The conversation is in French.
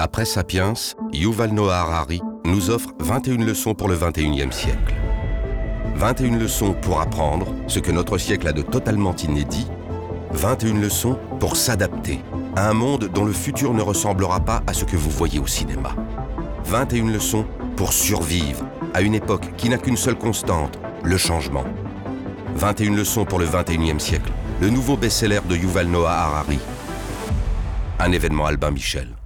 Après Sapiens, Yuval Noah Harari nous offre 21 leçons pour le 21e siècle. 21 leçons pour apprendre ce que notre siècle a de totalement inédit. 21 leçons pour s'adapter à un monde dont le futur ne ressemblera pas à ce que vous voyez au cinéma. 21 leçons pour survivre à une époque qui n'a qu'une seule constante, le changement. 21 leçons pour le 21e siècle, le nouveau best-seller de Yuval Noah Harari. Un événement Albin Michel.